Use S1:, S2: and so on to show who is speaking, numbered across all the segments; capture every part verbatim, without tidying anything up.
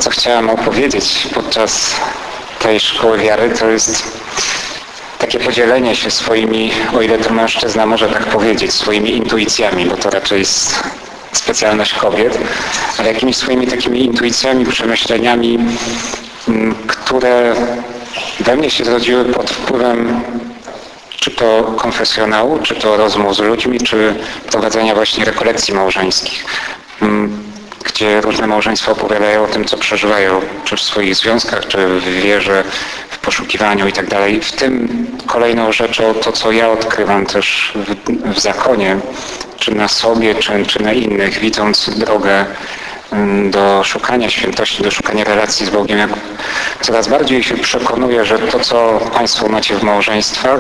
S1: co chciałem opowiedzieć podczas tej szkoły wiary, to jest takie podzielenie się swoimi, o ile to mężczyzna może tak powiedzieć, swoimi intuicjami, bo to raczej jest specjalność kobiet, ale jakimiś swoimi takimi intuicjami, przemyśleniami, które we mnie się zrodziły pod wpływem czy to konfesjonału, czy to rozmów z ludźmi, czy prowadzenia właśnie rekolekcji małżeńskich, gdzie różne małżeństwa opowiadają o tym, co przeżywają, czy w swoich związkach, czy w wierze, w poszukiwaniu i tak dalej. W tym kolejną rzeczą to, co ja odkrywam też w, w zakonie, czy na sobie, czy, czy na innych, widząc drogę do szukania świętości, do szukania relacji z Bogiem, jak coraz bardziej się przekonuję, że to, co Państwo macie w małżeństwach,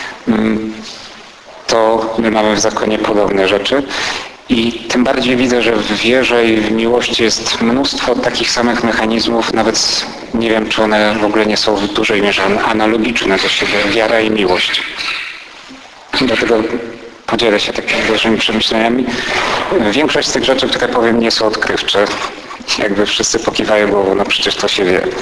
S1: to my mamy w zakonie podobne rzeczy. I tym bardziej widzę, że w wierze i w miłości jest mnóstwo takich samych mechanizmów, nawet nie wiem, czy one w ogóle nie są w dużej mierze analogiczne do siebie, wiara i miłość. Dlatego podzielę się takimi dużymi przemyśleniami. Większość z tych rzeczy, które powiem, nie są odkrywcze. Jakby wszyscy pokiwają głową, no przecież to się wie.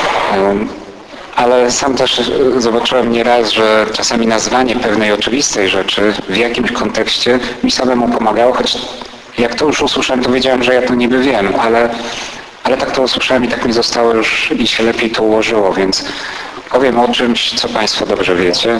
S1: Ale sam też zobaczyłem nieraz, że czasami nazwanie pewnej oczywistej rzeczy w jakimś kontekście mi samemu pomagało, choć jak to już usłyszałem, to wiedziałem, że ja to niby wiem, ale, ale tak to usłyszałem i tak mi zostało już i się lepiej to ułożyło, więc powiem o czymś, co Państwo dobrze wiecie.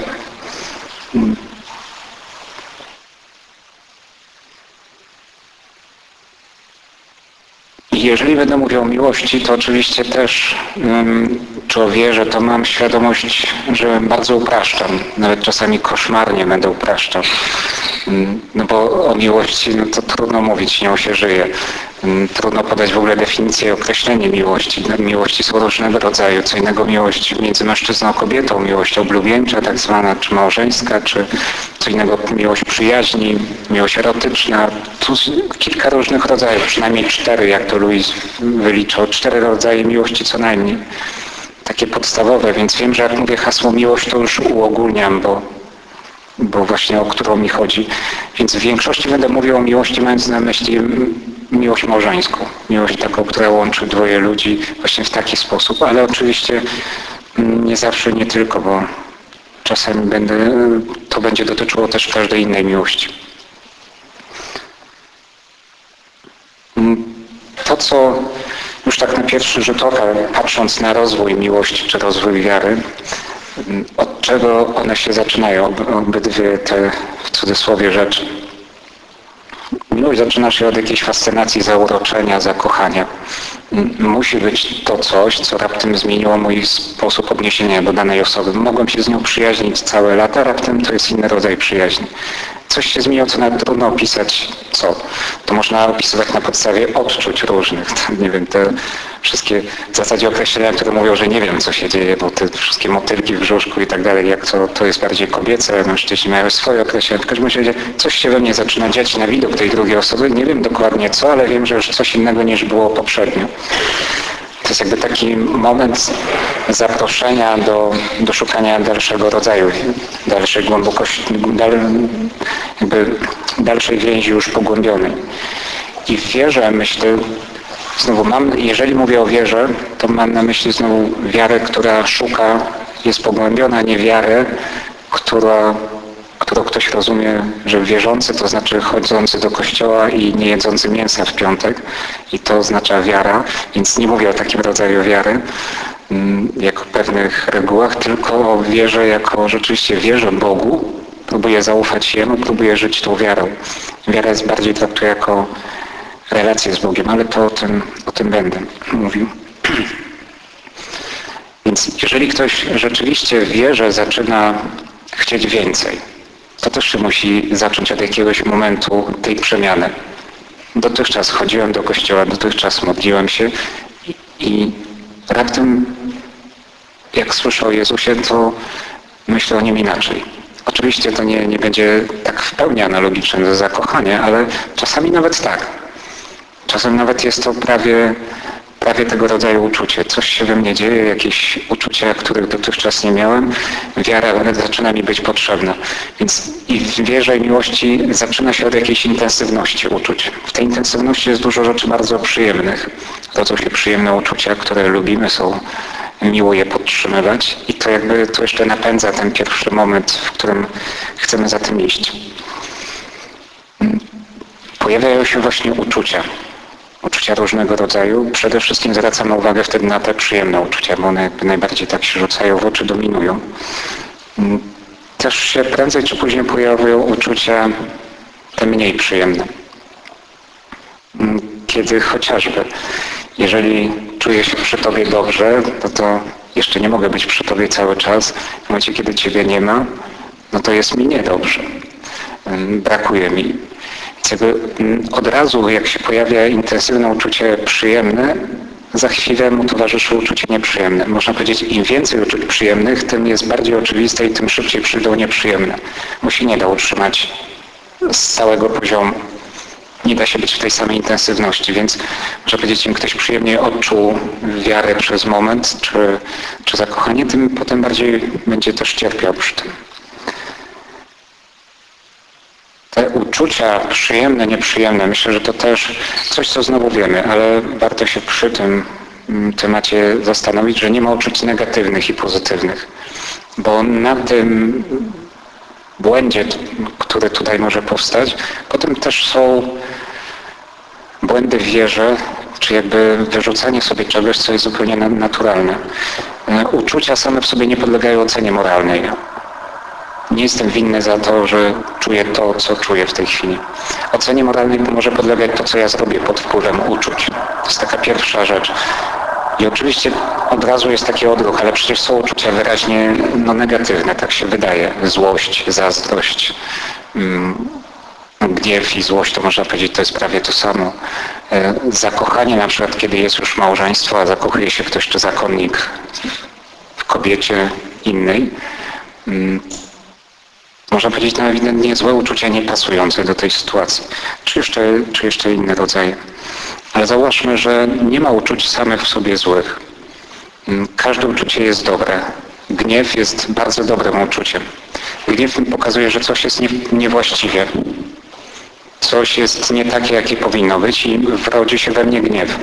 S1: Jeżeli będę mówił o miłości, to oczywiście też, czy o wierze, to mam świadomość, że bardzo upraszczam. Nawet czasami koszmarnie będę upraszczał. No bo o miłości, no to trudno mówić, nią się żyje. Trudno podać w ogóle definicję i określenie miłości. Miłości są różnego rodzaju. Co innego miłość między mężczyzną a kobietą, miłość oblubieńcza tak zwana, czy małżeńska, czy co innego miłość przyjaźni, miłość erotyczna. Tu kilka różnych rodzajów, przynajmniej cztery, jak to Louis wyliczał. Cztery rodzaje miłości co najmniej. Takie podstawowe, więc wiem, że jak mówię hasło miłość, to już uogólniam, bo bo właśnie o którą mi chodzi. Więc w większości będę mówił o miłości, mając na myśli miłość małżeńską. Miłość taką, która łączy dwoje ludzi właśnie w taki sposób, ale oczywiście nie zawsze, nie tylko, bo czasami będę, to będzie dotyczyło też każdej innej miłości. To, co już tak na pierwszy rzut oka, patrząc na rozwój miłości czy rozwój wiary, od czego one się zaczynają, obydwie te w cudzysłowie rzeczy. Miłość zaczyna się od jakiejś fascynacji, zauroczenia, zakochania. Musi być to coś, co raptem zmieniło mój sposób odniesienia do danej osoby. Mogłem się z nią przyjaźnić całe lata, raptem to jest inny rodzaj przyjaźni. Coś się zmieniło, co nawet trudno opisać, co. To można opisywać na podstawie odczuć różnych. Nie wiem, te wszystkie w zasadzie określenia, które mówią, że nie wiem, co się dzieje, bo te wszystkie motylki w brzuszku i tak dalej, jak to, to jest bardziej kobiece, mężczyźni mają swoje określenia. W każdym razie coś się we mnie zaczyna dziać na widok tej drugiej osoby. Nie wiem dokładnie co, ale wiem, że już coś innego niż było poprzednio. To jest jakby taki moment zaproszenia do, do szukania dalszego rodzaju, dalszej głębokości, dal, jakby dalszej więzi już pogłębionej. I w wierze, myślę, znowu mam, jeżeli mówię o wierze, to mam na myśli znowu wiarę, która szuka, jest pogłębiona, nie wiarę, która, którą ktoś rozumie, że wierzący to znaczy chodzący do kościoła i nie jedzący mięsa w piątek i to oznacza wiara, więc nie mówię o takim rodzaju wiary jako pewnych regułach, tylko o wierze jako rzeczywiście wierzę Bogu, próbuję zaufać Jemu, próbuję żyć tą wiarą. Wiara jest bardziej traktuję jako relację z Bogiem, ale to o tym, o tym będę mówił. Więc jeżeli ktoś rzeczywiście w wierze zaczyna chcieć więcej, to też się musi zacząć od jakiegoś momentu tej przemiany. Dotychczas chodziłem do kościoła, dotychczas modliłem się i, i raptem jak słyszę o Jezusie, to myślę o Nim inaczej. Oczywiście to nie, nie będzie tak w pełni analogiczne do zakochania, ale czasami nawet tak. Czasem nawet jest to prawie, prawie tego rodzaju uczucie. Coś się we mnie dzieje, jakieś uczucia, których dotychczas nie miałem. Wiara zaczyna mi być potrzebna. Więc i w wierze i miłości zaczyna się od jakiejś intensywności uczuć. W tej intensywności jest dużo rzeczy bardzo przyjemnych. Rodzą się przyjemne uczucia, które lubimy, są miło je podtrzymywać i to jakby to jeszcze napędza ten pierwszy moment, w którym chcemy za tym iść. Pojawiają się właśnie uczucia. Uczucia różnego rodzaju. Przede wszystkim zwracamy uwagę wtedy na te przyjemne uczucia, bo one najbardziej tak się rzucają w oczy, dominują. Też się prędzej czy później pojawiają uczucia te mniej przyjemne. Kiedy chociażby, jeżeli czuję się przy Tobie dobrze, no to jeszcze nie mogę być przy Tobie cały czas. W momencie, kiedy Ciebie nie ma, no to jest mi niedobrze. Brakuje mi. Od razu, jak się pojawia intensywne uczucie przyjemne, za chwilę mu towarzyszy uczucie nieprzyjemne. Można powiedzieć, im więcej uczuć przyjemnych, tym jest bardziej oczywiste i tym szybciej przyjdą nieprzyjemne. Bo się nie da utrzymać stałego poziomu. Nie da się być w tej samej intensywności, więc można powiedzieć, im ktoś przyjemnie odczuł wiarę przez moment, czy, czy zakochanie, tym potem bardziej będzie też cierpiał przy tym. Te uczucia przyjemne, nieprzyjemne, myślę, że to też coś, co znowu wiemy, ale warto się przy tym temacie zastanowić, że nie ma uczuć negatywnych i pozytywnych, bo na tym błędzie, który tutaj może powstać, potem też są błędy w wierze, czy jakby wyrzucanie sobie czegoś, co jest zupełnie naturalne. Uczucia same w sobie nie podlegają ocenie moralnej. Nie jestem winny za to, że czuję to, co czuję w tej chwili. Ocenie moralnej może podlegać to, co ja zrobię pod wpływem uczuć. To jest taka pierwsza rzecz. I oczywiście od razu jest taki odruch, ale przecież są uczucia wyraźnie no, negatywne, tak się wydaje. Złość, zazdrość, mm, gniew i złość, to można powiedzieć, to jest prawie to samo. E, zakochanie na przykład, kiedy jest już małżeństwo, a zakochuje się ktoś czy zakonnik w kobiecie innej, mm, można powiedzieć, no ewidentnie złe uczucia niepasujące do tej sytuacji, czy jeszcze, czy jeszcze inne rodzaje. Ale zauważmy, że nie ma uczuć samych w sobie złych. Każde uczucie jest dobre. Gniew jest bardzo dobrym uczuciem. Gniew pokazuje, że coś jest nie, niewłaściwie. Coś jest nie takie, jakie powinno być i rodzi się we mnie gniew.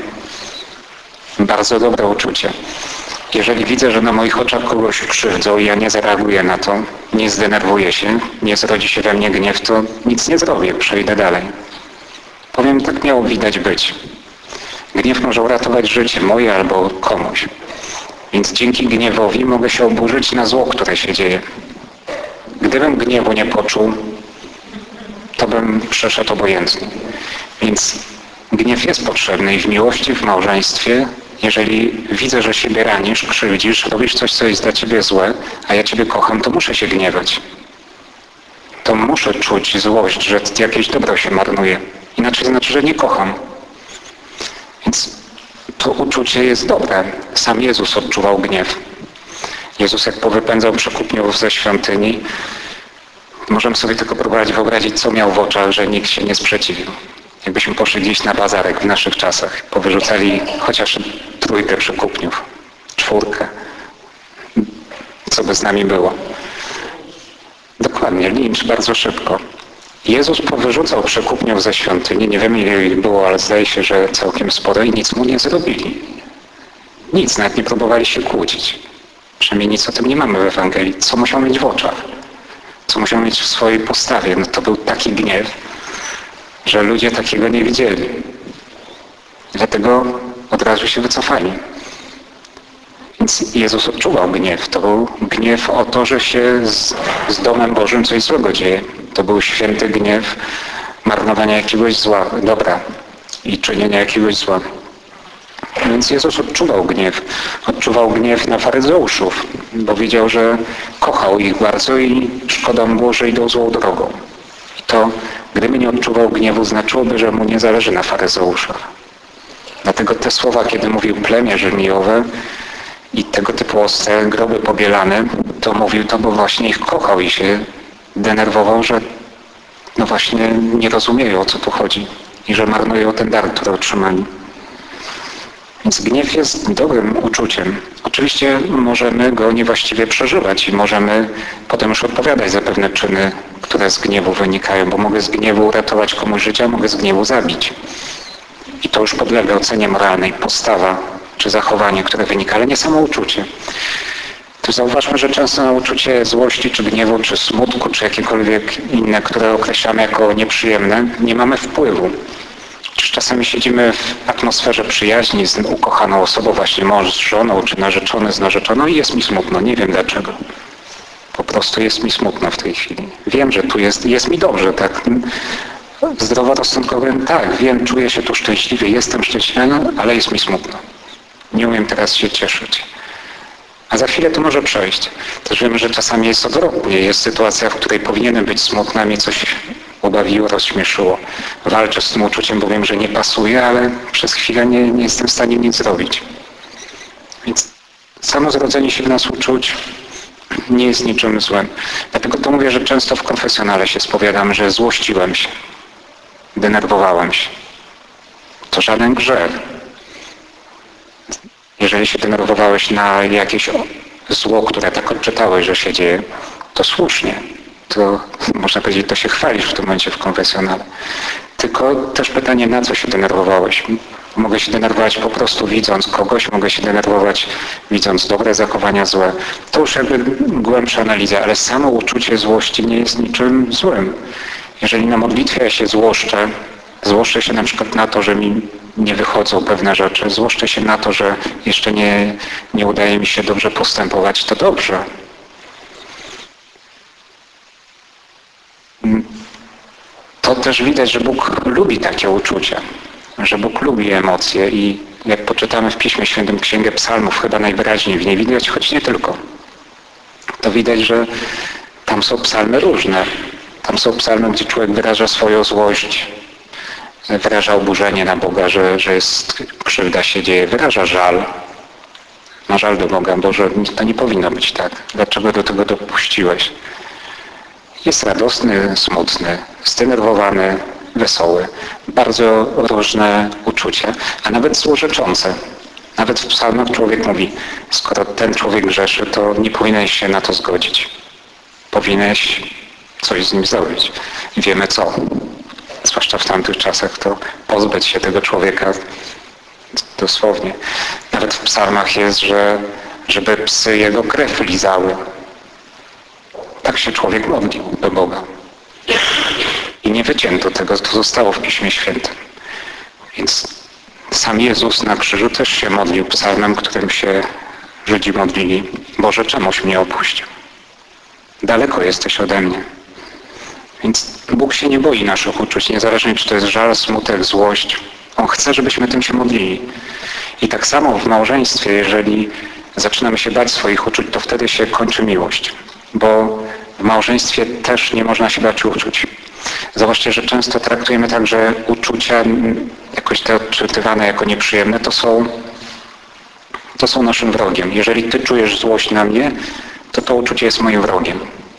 S1: Bardzo dobre uczucie. Jeżeli widzę, że na moich oczach kogoś krzywdzą i ja nie zareaguję na to, nie zdenerwuję się, nie zrodzi się we mnie gniew, to nic nie zrobię, przejdę dalej. Powiem, tak miało widać być. Gniew może uratować życie moje albo komuś. Więc dzięki gniewowi mogę się oburzyć na zło, które się dzieje. Gdybym gniewu nie poczuł, to bym przeszedł obojętnie. Więc gniew jest potrzebny i w miłości, w małżeństwie. Jeżeli widzę, że siebie ranisz, krzywdzisz, robisz coś, co jest dla ciebie złe, a ja ciebie kocham, to muszę się gniewać. To muszę czuć złość, że jakieś dobro się marnuje. Inaczej znaczy, że nie kocham. Więc to uczucie jest dobre. Sam Jezus odczuwał gniew. Jezus jak powypędzał przekupniów ze świątyni, możemy sobie tylko próbować wyobrazić, co miał w oczach, że nikt się nie sprzeciwił. Jakbyśmy poszli gdzieś na bazarek w naszych czasach, powyrzucali chociaż trójkę przekupniów, czwórkę, co by z nami było. Dokładnie, lincz bardzo szybko. Jezus powyrzucał przekupniów ze świątyni, nie wiem ile ich było, ale zdaje się, że całkiem sporo i nic mu nie zrobili. Nic, nawet nie próbowali się kłócić. Przynajmniej nic o tym nie mamy w Ewangelii. Co musiał mieć w oczach? Co musiał mieć w swojej postawie? No to był taki gniew, że ludzie takiego nie widzieli. Dlatego od razu się wycofali. Więc Jezus odczuwał gniew. To był gniew o to, że się z, z domem Bożym coś złego dzieje. To był święty gniew marnowania jakiegoś zła, dobra i czynienia jakiegoś zła. Więc Jezus odczuwał gniew. Odczuwał gniew na faryzeuszów, bo wiedział, że kochał ich bardzo i szkoda mu było, że idą złą drogą. I to, gdyby nie odczuwał gniewu, znaczyłoby, że mu nie zależy na faryzeuszach. Dlatego te słowa, kiedy mówił plemię żmijowe i tego typu ostre groby pobielane, to mówił to, bo właśnie ich kochał i się denerwował, że no właśnie nie rozumieją, o co tu chodzi i że marnują ten dar, który otrzymali. Więc gniew jest dobrym uczuciem. Oczywiście możemy go niewłaściwie przeżywać i możemy potem już odpowiadać za pewne czyny, które z gniewu wynikają, bo mogę z gniewu uratować komuś życie, a mogę z gniewu zabić. I to już podlega ocenie moralnej, postawa czy zachowanie, które wynika, ale nie samo uczucie. To zauważmy, że często na uczucie złości, czy gniewu, czy smutku, czy jakiekolwiek inne, które określamy jako nieprzyjemne, nie mamy wpływu. Czy czasami siedzimy w atmosferze przyjaźni z ukochaną osobą, właśnie mąż z żoną, czy narzeczony z narzeczoną i jest mi smutno, nie wiem dlaczego. Po prostu jest mi smutno w tej chwili. Wiem, że tu jest, jest mi dobrze, tak. Zdroworozsądkowo tak, wiem, czuję się tu szczęśliwie, jestem szczęśliwy, ale jest mi smutno. Nie umiem teraz się cieszyć. A za chwilę to może przejść. Też wiemy, że czasami jest odwrotnie. Jest sytuacja, w której powinienem być smutny, a mnie coś ubawiło, rozśmieszyło. Walczę z tym uczuciem, bo wiem, że nie pasuje, ale przez chwilę nie, nie jestem w stanie nic zrobić. Więc samo zrodzenie się w nas uczuć nie jest niczym złym. Dlatego to mówię, że często w konfesjonale się spowiadam, że złościłem się, denerwowałem się. To żaden grzech. Jeżeli się denerwowałeś na jakieś zło, które tak odczytałeś, że się dzieje, to słusznie. To można powiedzieć, to się chwalisz w tym momencie w konfesjonale. Tylko też pytanie, na co się denerwowałeś? Mogę się denerwować po prostu widząc kogoś, mogę się denerwować widząc dobre zachowania, złe. To już jakby głębsza analiza, ale samo uczucie złości nie jest niczym złym. Jeżeli na modlitwie ja się złoszczę, złoszczę się na przykład na to, że mi nie wychodzą pewne rzeczy, złoszczę się na to, że jeszcze nie, nie udaje mi się dobrze postępować, to dobrze. To też widać, że Bóg lubi takie uczucia, że Bóg lubi emocje i jak poczytamy w Piśmie Świętym Księgę Psalmów, chyba najwyraźniej w niej widać, choć nie tylko, to widać, że tam są psalmy różne. Tam są psalmy, gdzie człowiek wyraża swoją złość, wyraża oburzenie na Boga, że, że jest, krzywda się dzieje, wyraża żal. Ma żal do Boga, Boże, to nie powinno być tak. Dlaczego do tego dopuściłeś? Jest radosny, smutny, zdenerwowany, wesoły. Bardzo różne uczucia, a nawet złorzeczące. Nawet w psalmach człowiek mówi, skoro ten człowiek grzeszy, to nie powinieneś się na to zgodzić. Powinieneś coś z nim zrobić. I wiemy co. Zwłaszcza w tamtych czasach, to pozbyć się tego człowieka dosłownie. Nawet w psalmach jest, że żeby psy jego krew lizały. Tak się człowiek modlił do Boga. I nie wycięto tego, to zostało w Piśmie Świętym. Więc sam Jezus na krzyżu też się modlił psalmem, którym się Żydzi modlili. Boże, czemuś mnie opuścił? Daleko jesteś ode mnie. Więc Bóg się nie boi naszych uczuć, niezależnie czy to jest żal, smutek, złość. On chce, żebyśmy tym się modlili. I tak samo w małżeństwie, jeżeli zaczynamy się bać swoich uczuć, to wtedy się kończy miłość. Bo w małżeństwie też nie można się bać uczuć. Zobaczcie, że często traktujemy tak, że uczucia jakoś te odczytywane jako nieprzyjemne to są, to są naszym wrogiem. Jeżeli ty czujesz złość na mnie, to to uczucie jest moim wrogiem.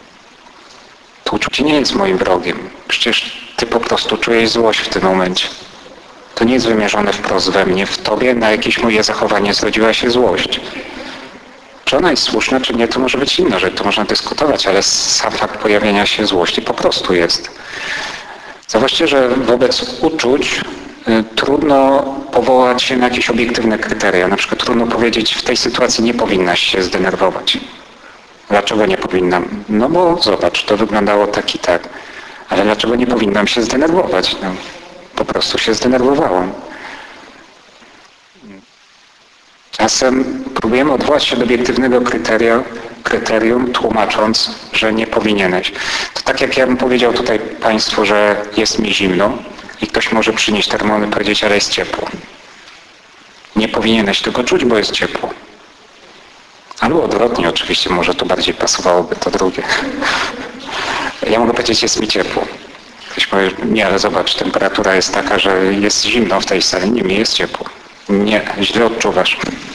S1: To uczucie nie jest moim wrogiem. Przecież ty po prostu czujesz złość w tym momencie. To nie jest wymierzone wprost we mnie, w tobie na jakieś moje zachowanie zrodziła się złość. Czy ona jest słuszna, czy nie, to może być inna rzecz, to można dyskutować, ale sam fakt pojawienia się złości po prostu jest. Zobaczcie, że wobec uczuć y, trudno powołać się na jakieś obiektywne kryteria. Na przykład trudno powiedzieć, w tej sytuacji nie powinnaś się zdenerwować. Dlaczego nie powinnam? No bo zobacz, to wyglądało tak i tak. Ale dlaczego nie powinnam się zdenerwować? No, po prostu się zdenerwowałam. Czasem próbujemy odwołać się do obiektywnego kryteria, kryterium, tłumacząc, że nie powinieneś. To tak jak ja bym powiedział tutaj Państwu, że jest mi zimno i ktoś może przynieść termometr i powiedzieć, ale jest ciepło. Nie powinieneś tego czuć, bo jest ciepło. Albo odwrotnie oczywiście, może to bardziej pasowałoby to drugie. Ja mogę powiedzieć, jest mi ciepło. Ktoś powie, nie, ale zobacz, temperatura jest taka, że jest zimno w tej sali, nie, mi jest ciepło. Nie, źle odczuwasz.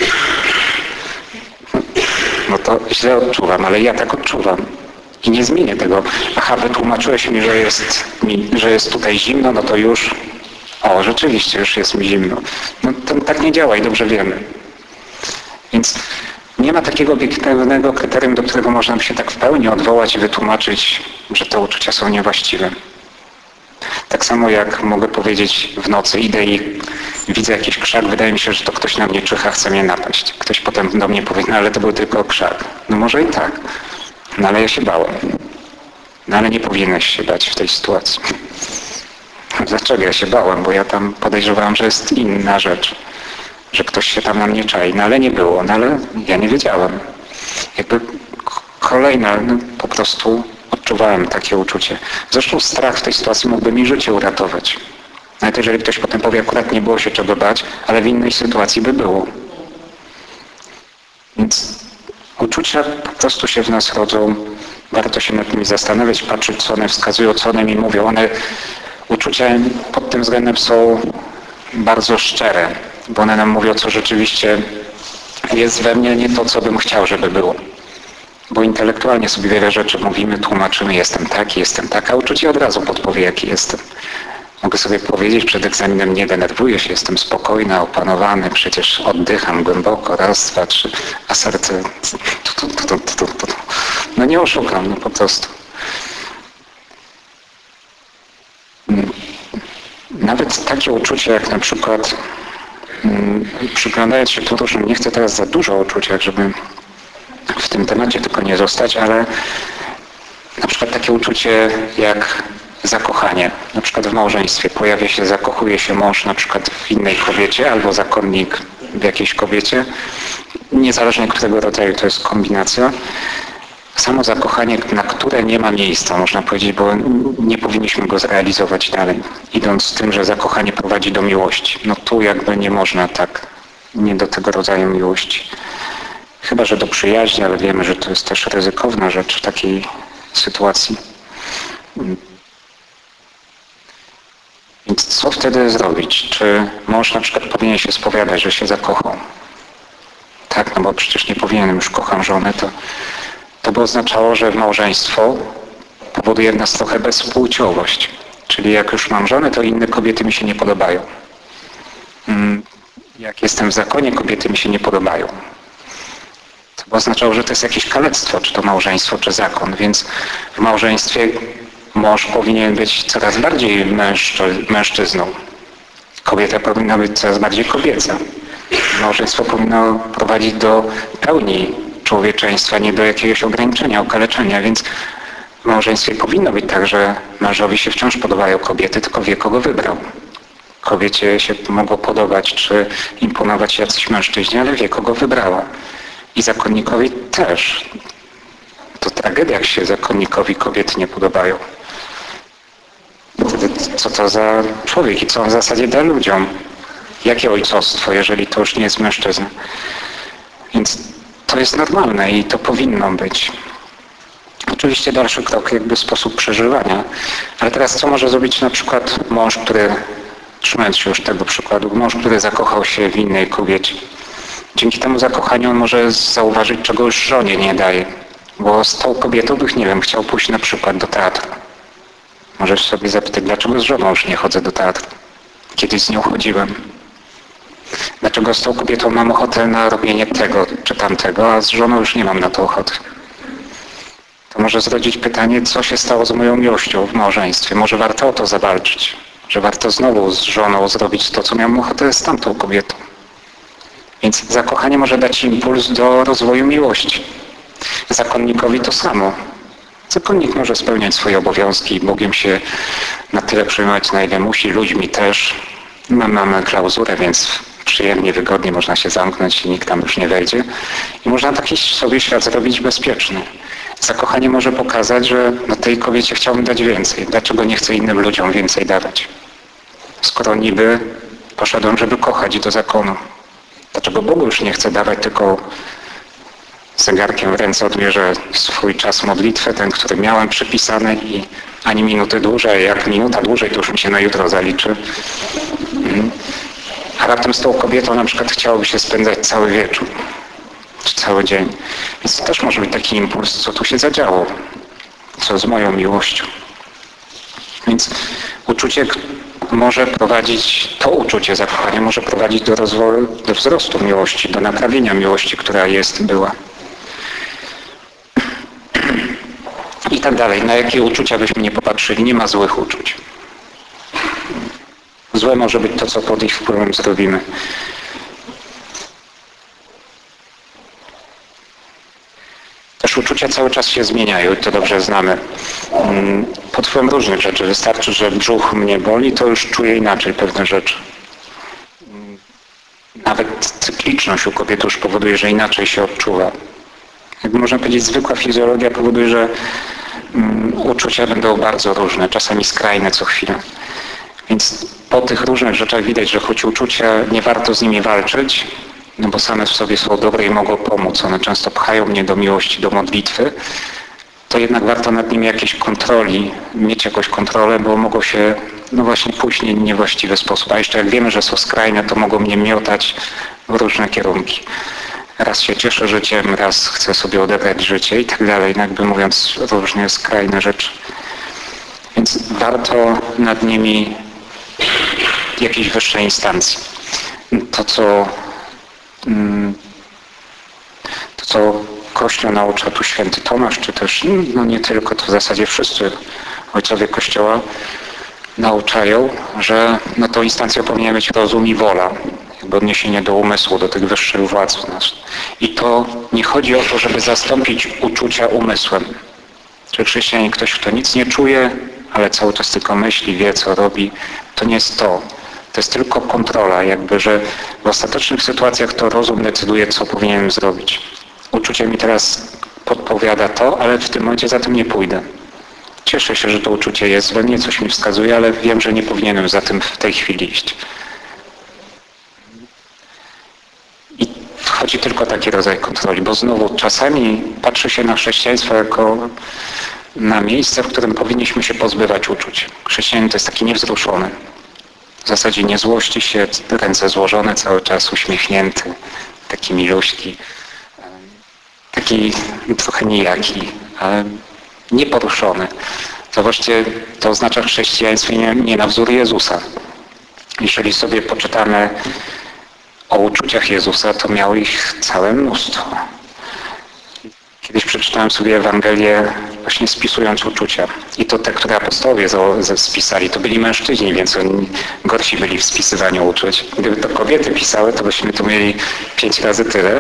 S1: No to źle odczuwam, ale ja tak odczuwam. I nie zmienię tego. Aha, wytłumaczyłeś mi, że jest, mi, że jest tutaj zimno, no to już O, rzeczywiście, już jest mi zimno. No to tak nie działa i dobrze wiemy. Więc nie ma takiego obiektywnego kryterium, do którego można by się tak w pełni odwołać i wytłumaczyć, że te uczucia są niewłaściwe. Tak samo jak mogę powiedzieć w nocy, idę i widzę jakiś krzak, wydaje mi się, że to ktoś na mnie czyha, chce mnie napaść. Ktoś potem do mnie powie, no ale to był tylko krzak. No może i tak, no ale ja się bałem. No ale nie powinieneś się bać w tej sytuacji. Dlaczego ja się bałem? Bo ja tam podejrzewałem, że jest inna rzecz. Że ktoś się tam na mnie czai. No ale nie było. No ale ja nie wiedziałem. Jakby kolejna, no, po prostu odczuwałem takie uczucie. Zresztą strach w tej sytuacji mógłby mi życie uratować. Nawet jeżeli ktoś potem powie, akurat nie było się czego bać, ale w innej sytuacji by było. Więc uczucia po prostu się w nas rodzą. Warto się nad nimi zastanawiać, patrzeć, co one wskazują, co one mi mówią. One, uczucia pod tym względem są bardzo szczere, bo one nam mówią, co rzeczywiście jest we mnie, nie to, co bym chciał, żeby było. Bo intelektualnie sobie wiele rzeczy mówimy, tłumaczymy, jestem taki, jestem taka, a uczucie od razu podpowie, jaki jestem. Mogę sobie powiedzieć przed egzaminem, nie denerwuję się, jestem spokojny, opanowany, przecież oddycham głęboko, raz, dwa, trzy, a serce... Tu, tu, tu, tu, tu, tu. No nie oszukam, no po prostu. Nawet takie uczucie jak na przykład, przyglądając się tu różnym, nie chcę teraz za dużo o uczuciach, żeby w tym temacie tylko nie zostać, ale na przykład takie uczucie jak zakochanie. Na przykład w małżeństwie pojawia się, zakochuje się mąż na przykład w innej kobiecie albo zakonnik w jakiejś kobiecie. Niezależnie którego rodzaju to jest kombinacja. Samo zakochanie, na które nie ma miejsca, można powiedzieć, bo nie powinniśmy go zrealizować dalej, idąc z tym, że zakochanie prowadzi do miłości. No tu jakby nie można tak, nie do tego rodzaju miłości. Chyba że do przyjaźni, ale wiemy, że to jest też ryzykowna rzecz w takiej sytuacji. Więc co wtedy zrobić? Czy mąż na przykład powinien się spowiadać, że się zakochał? Tak, no bo przecież nie powinienem, już kocham żonę, to, to by oznaczało, że małżeństwo powoduje w nas trochę bezpłciowość. Czyli jak już mam żonę, to inne kobiety mi się nie podobają. Jak jestem w zakonie, kobiety mi się nie podobają. To by oznaczało, że to jest jakieś kalectwo, czy to małżeństwo, czy zakon. Więc w małżeństwie mąż powinien być coraz bardziej mężczy, mężczyzną. Kobieta powinna być coraz bardziej kobieca. Małżeństwo powinno prowadzić do pełni człowieczeństwa, nie do jakiegoś ograniczenia, okaleczenia, więc w małżeństwie powinno być tak, że mężowi się wciąż podobają kobiety, tylko wie, kogo wybrał. Kobiecie się mogło podobać, czy imponować jacyś mężczyźni, ale wie, kogo wybrała. I zakonnikowi też. To tragedia, jak się zakonnikowi kobiety nie podobają. Wtedy co to za człowiek i co on w zasadzie da ludziom? Jakie ojcostwo, jeżeli to już nie jest mężczyzna? Więc to jest normalne i to powinno być. Oczywiście dalszy krok, jakby sposób przeżywania. Ale teraz co może zrobić na przykład mąż, który, trzymając się już tego przykładu, mąż, który zakochał się w innej kobiecie. Dzięki temu zakochaniu on może zauważyć, czego już żonie nie daje. Bo z tą kobietą bych, nie wiem, chciał pójść na przykład do teatru. Możesz sobie zapytać, dlaczego z żoną już nie chodzę do teatru? Kiedyś z nią chodziłem. Dlaczego z tą kobietą mam ochotę na robienie tego czy tamtego, a z żoną już nie mam na to ochoty? To może zrodzić pytanie, co się stało z moją miłością w małżeństwie. Może warto o to zawalczyć. Że warto znowu z żoną zrobić to, co miałem ochotę z tamtą kobietą. Więc zakochanie może dać impuls do rozwoju miłości. Zakonnikowi to samo. Zakonnik może spełniać swoje obowiązki i Bogiem się na tyle przejmować, na ile musi, ludźmi też. My mamy klauzurę, więc przyjemnie, wygodnie można się zamknąć i nikt tam już nie wejdzie. I można taki sobie świat zrobić bezpieczny. Zakochanie może pokazać, że no tej kobiecie chciałbym dać więcej. Dlaczego nie chcę innym ludziom więcej dawać? Skoro niby poszedłem, żeby kochać do zakonu. Dlaczego Bogu już nie chcę dawać, tylko zegarkiem w ręce odmierzę swój czas modlitwy, ten, który miałem przypisany i ani minuty dłużej, jak minuta dłużej, to już mi się na jutro zaliczy. A raptem z tą kobietą na przykład chciałoby się spędzać cały wieczór, czy cały dzień. Więc to też może być taki impuls, co tu się zadziało, co z moją miłością. Więc uczucie, może prowadzić, to uczucie zakochania może prowadzić do rozwoju, do wzrostu miłości, do naprawienia miłości, która jest, była. I tak dalej. Na jakie uczucia byśmy nie popatrzyli, nie ma złych uczuć. Złe może być to, co pod ich wpływem zrobimy. Też uczucia cały czas się zmieniają i to dobrze znamy. Pod wpływem różnych rzeczy. Wystarczy, że brzuch mnie boli, to już czuję inaczej pewne rzeczy. Nawet cykliczność u kobiety już powoduje, że inaczej się odczuwa. Jakby można powiedzieć, zwykła fizjologia powoduje, że um, uczucia będą bardzo różne, czasami skrajne co chwilę. Więc po tych różnych rzeczach widać, że choć uczucia nie warto z nimi walczyć, no bo same w sobie są dobre i mogą pomóc, one często pchają mnie do miłości, do modlitwy, to jednak warto nad nimi jakieś kontroli, mieć jakąś kontrolę, bo mogą się, no właśnie, później w niewłaściwy sposób. A jeszcze jak wiemy, że są skrajne, to mogą mnie miotać w różne kierunki. Raz się cieszę życiem, raz chcę sobie odebrać życie i tak dalej, no jakby mówiąc różne skrajne rzeczy. Więc warto nad nimi jakiejś wyższej instancji. To, co to, co Kościół naucza tu święty Tomasz, czy też, no nie tylko, to w zasadzie wszyscy ojcowie Kościoła nauczają, że no tą instancją powinien być rozum i wola, jakby odniesienie do umysłu, do tych wyższych władz w nas. I to nie chodzi o to, żeby zastąpić uczucia umysłem. Czy chrześcijanin ktoś, kto nic nie czuje, ale cały czas tylko myśli, wie co robi, to nie jest to. To jest tylko kontrola, jakby, że w ostatecznych sytuacjach to rozum decyduje, co powinienem zrobić. Uczucie mi teraz podpowiada to, ale w tym momencie za tym nie pójdę. Cieszę się, że to uczucie jest we mnie, coś mi wskazuje, ale wiem, że nie powinienem za tym w tej chwili iść. I wchodzi tylko taki rodzaj kontroli, bo znowu czasami patrzy się na chrześcijaństwo jako na miejsce, w którym powinniśmy się pozbywać uczuć. Chrześcijanin to jest taki niewzruszony. W zasadzie nie złości się, ręce złożone cały czas, uśmiechnięty, taki miluśki, taki trochę nijaki, ale nieporuszony. To właściwie to oznacza chrześcijaństwo nie, nie na wzór Jezusa. Jeżeli sobie poczytamy o uczuciach Jezusa, to miał ich całe mnóstwo. Kiedyś przeczytałem sobie Ewangelię właśnie spisując uczucia. I to te, które apostołowie spisali, to byli mężczyźni, więc oni gorsi byli w spisywaniu uczuć. Gdyby to kobiety pisały, to byśmy tu mieli pięć razy tyle.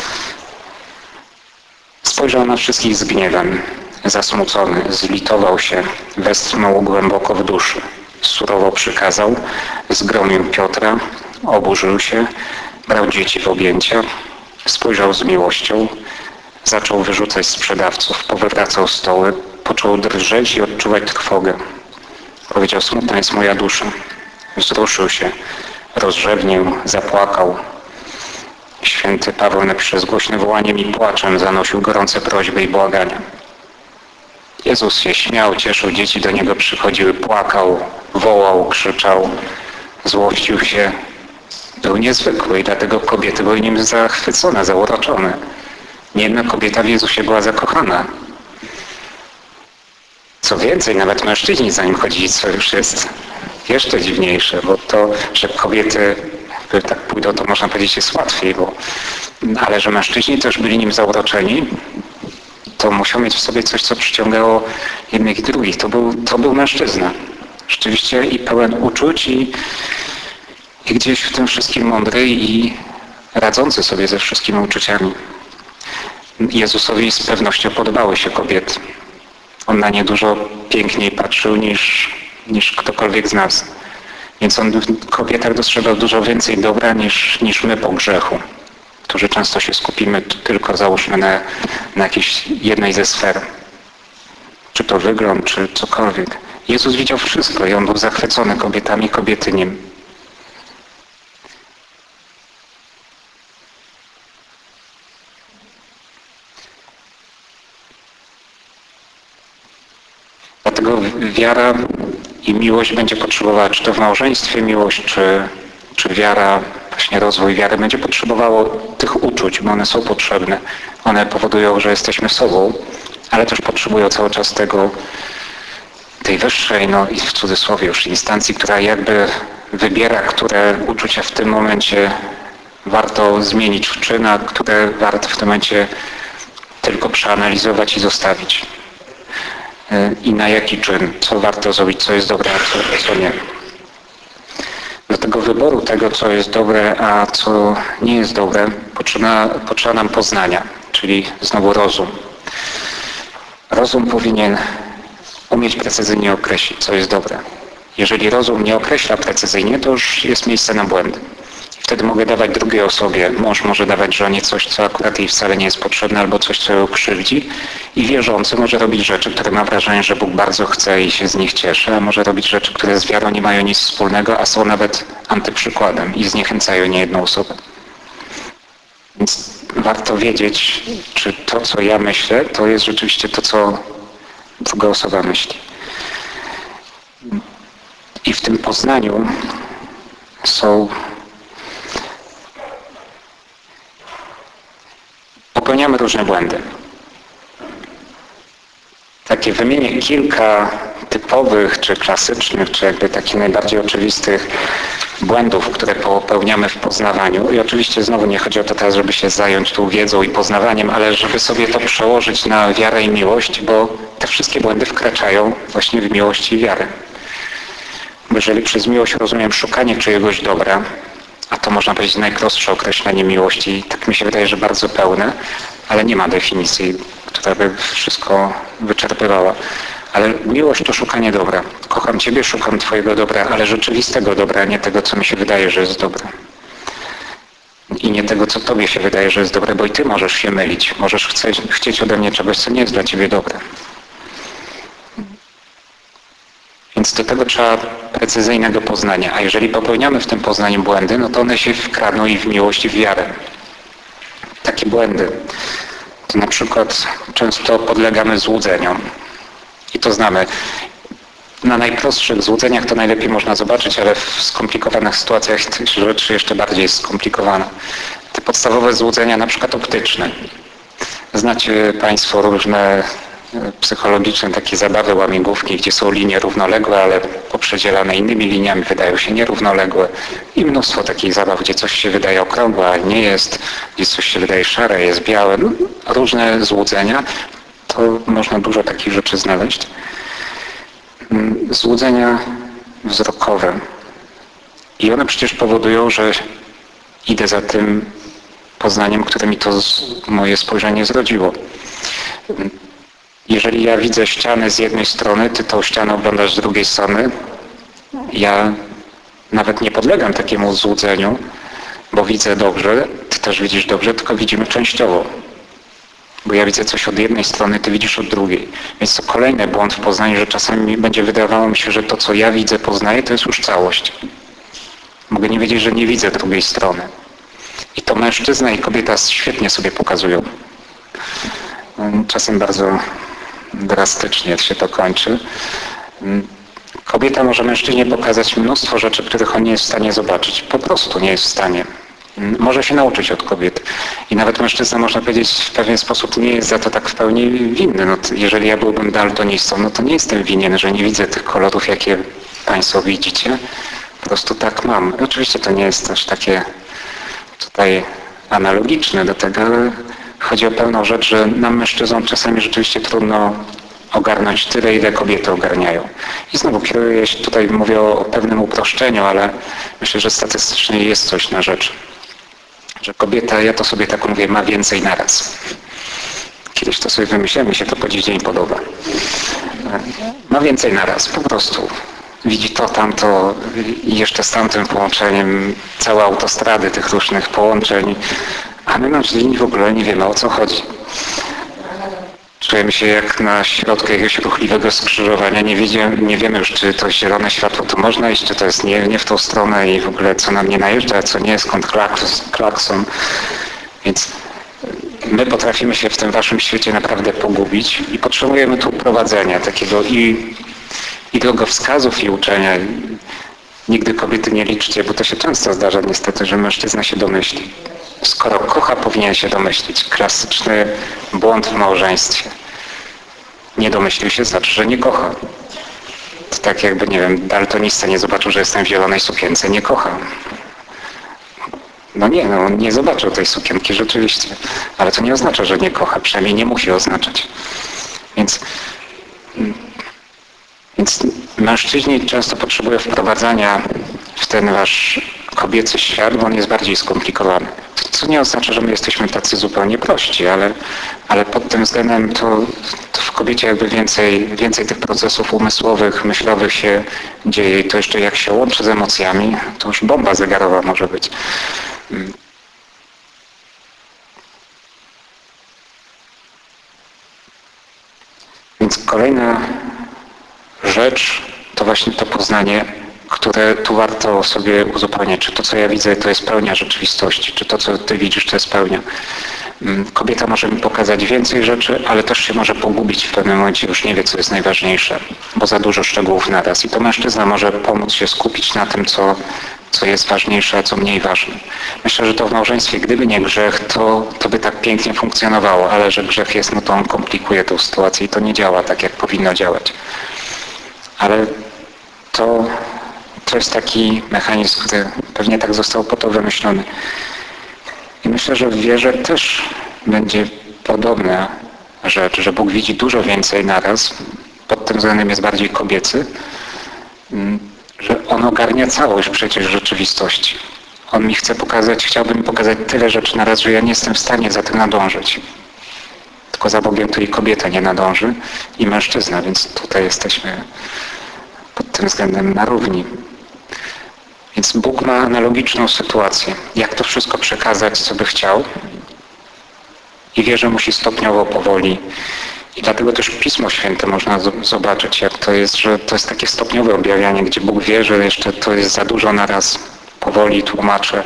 S1: Spojrzał na wszystkich z gniewem, zasmucony, zlitował się, westchnął głęboko w duszy. Surowo przykazał, zgromił Piotra, oburzył się, brał dzieci w objęcia, spojrzał z miłością, zaczął wyrzucać sprzedawców, powywracał stoły, począł drżeć i odczuwać trwogę. Powiedział, smutna jest moja dusza. Wzruszył się, rozrzewnił, zapłakał. Święty Paweł napisze, z głośnym wołaniem i płaczem zanosił gorące prośby i błagania. Jezus się śmiał, cieszył, dzieci do Niego przychodziły, płakał, wołał, krzyczał, złościł się. Był niezwykły i dlatego kobiety były nim zachwycone, zauroczone. Niejedna kobieta w Jezusie była zakochana. Co więcej, nawet mężczyźni za Nim chodzili, co już jest jeszcze dziwniejsze, bo to, że kobiety tak pójdą, to można powiedzieć jest łatwiej, bo, ale że mężczyźni też byli Nim zauroczeni, to musiał mieć w sobie coś, co przyciągało jednych i drugich. To był, to był mężczyzna. Rzeczywiście i pełen uczuć i, i gdzieś w tym wszystkim mądry i radzący sobie ze wszystkimi uczuciami. Jezusowi z pewnością podobały się kobiety. On na nie dużo piękniej patrzył niż, niż ktokolwiek z nas. Więc on w kobietach dostrzegał dużo więcej dobra niż, niż my po grzechu, którzy często się skupimy tylko, załóżmy, na, na jakiejś jednej ze sfer. Czy to wygląd, czy cokolwiek. Jezus widział wszystko i On był zachwycony kobietami, kobiety nim. Dlatego wiara i miłość będzie potrzebowała, czy to w małżeństwie miłość, czy, czy wiara, właśnie rozwój wiary będzie potrzebowało tych uczuć, bo one są potrzebne. One powodują, że jesteśmy sobą, ale też potrzebują cały czas tego, tej wyższej, no i w cudzysłowie już instancji, która jakby wybiera, które uczucia w tym momencie warto zmienić w czyn, a które warto w tym momencie tylko przeanalizować i zostawić. I na jaki czyn, co warto zrobić, co jest dobre, a co, co nie. Do tego wyboru tego, co jest dobre, a co nie jest dobre, potrzeba, potrzeba nam poznania, czyli znowu rozum. Rozum powinien umieć precyzyjnie określić, co jest dobre. Jeżeli rozum nie określa precyzyjnie, to już jest miejsce na błędy. Wtedy mogę dawać drugiej osobie, mąż może dawać żonie coś, co akurat jej wcale nie jest potrzebne, albo coś, co ją krzywdzi, i wierzący może robić rzeczy, które ma wrażenie, że Bóg bardzo chce i się z nich cieszy, a może robić rzeczy, które z wiarą nie mają nic wspólnego, a są nawet antyprzykładem i zniechęcają niejedną osobę. Więc warto wiedzieć, czy to, co ja myślę, to jest rzeczywiście to, co druga osoba myśli. I w tym poznaniu są popełniamy różne błędy. Takie wymienię kilka typowych, czy klasycznych, czy jakby takich najbardziej oczywistych błędów, które popełniamy w poznawaniu. I oczywiście znowu nie chodzi o to teraz, żeby się zająć tu wiedzą i poznawaniem, ale żeby sobie to przełożyć na wiarę i miłość, bo te wszystkie błędy wkraczają właśnie w miłość i wiarę. Bo jeżeli przez miłość rozumiem szukanie czyjegoś dobra, a to można powiedzieć najprostsze określenie miłości, i tak mi się wydaje, że bardzo pełne, ale nie ma definicji, która by wszystko wyczerpywała. Ale miłość to szukanie dobra. Kocham Ciebie, szukam Twojego dobra, ale rzeczywistego dobra, nie tego, co mi się wydaje, że jest dobre. I nie tego, co Tobie się wydaje, że jest dobre, bo i Ty możesz się mylić. Możesz chcieć, chcieć ode mnie czegoś, co nie jest dla Ciebie dobre. Więc do tego trzeba precyzyjnego poznania. A jeżeli popełniamy w tym poznaniu błędy, no to one się wkradną i w miłość, i w wiarę. Takie błędy. To na przykład często podlegamy złudzeniom. I to znamy. Na najprostszych złudzeniach to najlepiej można zobaczyć, ale w skomplikowanych sytuacjach rzeczy jeszcze bardziej skomplikowane. Te podstawowe złudzenia, na przykład optyczne. Znacie Państwo różne psychologiczne takie zabawy łamigłówki, gdzie są linie równoległe, ale poprzedzielane innymi liniami, wydają się nierównoległe. I mnóstwo takich zabaw, gdzie coś się wydaje okrągłe, a nie jest, gdzie coś się wydaje szare, jest białe. No, różne złudzenia. To można dużo takich rzeczy znaleźć. Złudzenia wzrokowe. I one przecież powodują, że idę za tym poznaniem, które mi to moje spojrzenie zrodziło. Jeżeli ja widzę ścianę z jednej strony, Ty tą ścianę oglądasz z drugiej strony, ja nawet nie podlegam takiemu złudzeniu, bo widzę dobrze, Ty też widzisz dobrze, tylko widzimy częściowo. Bo ja widzę coś od jednej strony, Ty widzisz od drugiej. Więc to kolejny błąd w poznaniu, że czasami będzie wydawało mi się, że to, co ja widzę, poznaję, to jest już całość. Mogę nie wiedzieć, że nie widzę drugiej strony. I to mężczyzna i kobieta świetnie sobie pokazują. Czasem bardzo drastycznie się to kończy. Kobieta może mężczyźnie pokazać mnóstwo rzeczy, których on nie jest w stanie zobaczyć. Po prostu nie jest w stanie. Może się nauczyć od kobiet. I nawet mężczyzna, można powiedzieć, w pewien sposób nie jest za to tak w pełni winny. No, jeżeli ja byłbym daltonistą, no to nie jestem winien, że nie widzę tych kolorów, jakie Państwo widzicie. Po prostu tak mam. Oczywiście to nie jest też takie tutaj analogiczne do tego, ale chodzi o pewną rzecz, że nam mężczyznom czasami rzeczywiście trudno ogarnąć tyle, ile kobiety ogarniają. I znowu kieruję się tutaj, mówię o pewnym uproszczeniu, ale myślę, że statystycznie jest coś na rzecz. Że kobieta, ja to sobie tak mówię, ma więcej naraz. Kiedyś to sobie wymyśliłem, mi się to po dziś dzień podoba. Ma więcej naraz, po prostu. Widzi to, tamto i jeszcze z tamtym połączeniem całe autostrady tych różnych połączeń, a my na dzień w ogóle nie wiemy, o co chodzi. Czujemy się jak na środku jakiegoś ruchliwego skrzyżowania. Nie, wiedziemy, nie wiemy już, czy to zielone światło tu można iść, czy to jest nie, nie w tą stronę i w ogóle co nam nie najeżdża, a co nie, skąd klaks, klakson. Więc my potrafimy się w tym waszym świecie naprawdę pogubić i potrzebujemy tu prowadzenia takiego i, i drogowskazów i uczenia. Nigdy kobiety nie liczcie, bo to się często zdarza niestety, że mężczyzna się domyśli. Skoro kocha, powinien się domyślić. Klasyczny błąd w małżeństwie. Nie domyślił się, znaczy, że nie kocha. tak jakby, nie wiem, daltonista nie zobaczył, że jestem w zielonej sukience, nie kocham. No nie, no on nie zobaczył tej sukienki rzeczywiście, ale to nie oznacza, że nie kocha, przynajmniej nie musi oznaczać. Więc, więc mężczyźni często potrzebują wprowadzania w ten wasz kobiecy świat, bo on jest bardziej skomplikowany. Co nie oznacza, że my jesteśmy tacy zupełnie prości, ale, ale pod tym względem to, to w kobiecie jakby więcej, więcej tych procesów umysłowych, myślowych się dzieje i to jeszcze jak się łączy z emocjami, to już bomba zegarowa może być. Więc kolejna rzecz to właśnie to poznanie, które tu warto sobie uzupełniać. Czy to, co ja widzę, to jest pełnia rzeczywistości, czy to, co ty widzisz, to jest pełnia. Kobieta może mi pokazać więcej rzeczy, ale też się może pogubić w pewnym momencie, już nie wie, co jest najważniejsze, bo za dużo szczegółów naraz. I to mężczyzna może pomóc się skupić na tym, co, co jest ważniejsze, a co mniej ważne. Myślę, że to w małżeństwie, gdyby nie grzech, to, to by tak pięknie funkcjonowało, ale że grzech jest, no to on komplikuje tę sytuację i to nie działa tak, jak powinno działać. Ale to, to jest taki mechanizm, który pewnie tak został po to wymyślony. I myślę, że w wierze też będzie podobna rzecz, że Bóg widzi dużo więcej naraz, pod tym względem jest bardziej kobiecy, że On ogarnia całość przecież rzeczywistości. On mi chce pokazać, chciałby mi pokazać tyle rzeczy naraz, że ja nie jestem w stanie za tym nadążyć. Tylko za Bogiem to i kobieta nie nadąży, i mężczyzna, więc tutaj jesteśmy pod tym względem na równi. Więc Bóg ma analogiczną sytuację. Jak to wszystko przekazać, co by chciał? I wie, że musi stopniowo, powoli. I dlatego też Pismo Święte można zobaczyć, jak to jest, że to jest takie stopniowe objawianie, gdzie Bóg wie, że jeszcze to jest za dużo naraz, powoli tłumaczę.